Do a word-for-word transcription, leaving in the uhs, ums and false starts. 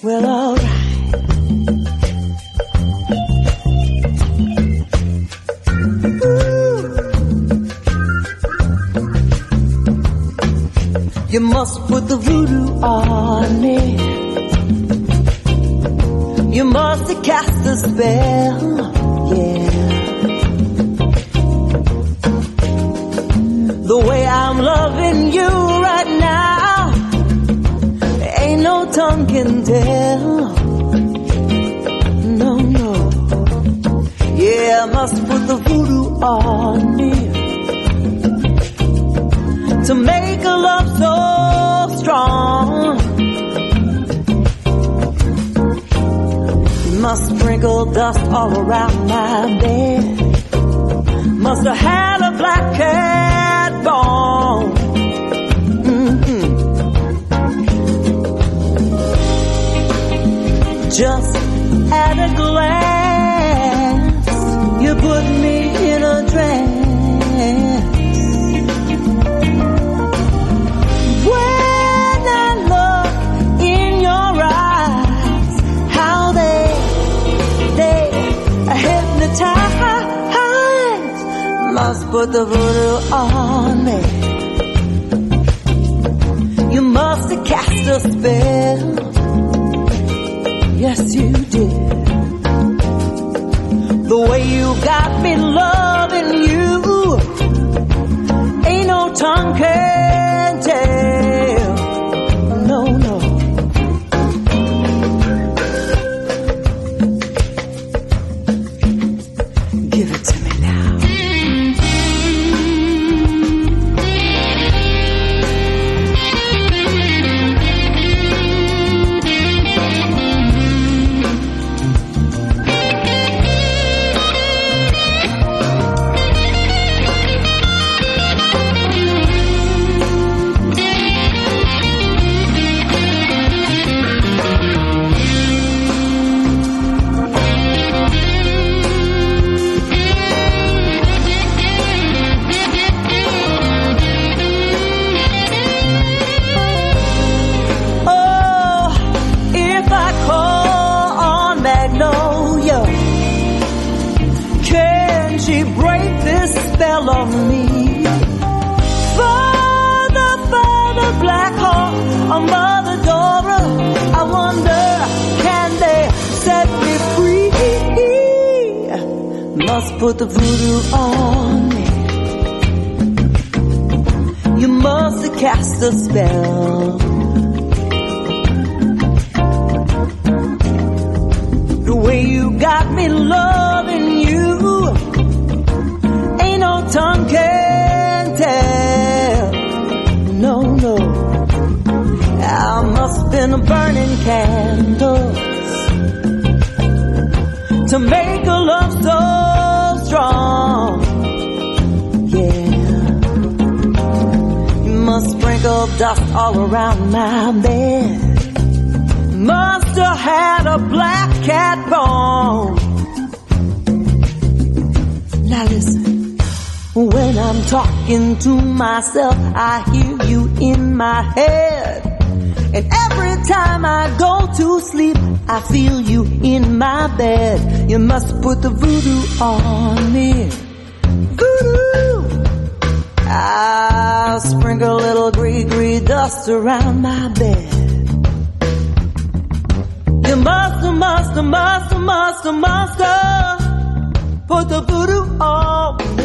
Well, alright. You must put the voodoo on me. You must cast a spell, yeah. The way I'm loving you right now, ain't no tongue can tell. No, no. Yeah, I must put the voodoo on me to make a love so strong. You must sprinkle dust all around my bed. Must have had a black cat born. Mm-hmm. Just at a glance, you put me in a trance. Must put the voodoo on me. You must have cast a spell. Yes, you did. The way you got me loving you, ain't no tongue can tell. No, no. Give it to me now. Of me, Father, Father, Black Hawk, or Mother Dora, I wonder, can they set me free? Must put the voodoo on me. You must have cast a spell. The way you got me loving you, tongue can tell. No, no. I must have been burning candles to make a love so strong. Yeah. You must sprinkle dust all around my bed. Must have had a black cat born. Now listen. When I'm talking to myself, I hear you in my head. And every time I go to sleep, I feel you in my bed. You must put the voodoo on me. Voodoo! I'll sprinkle a little gree-gree dust around my bed. You must, must, must, must, must put the voodoo on me.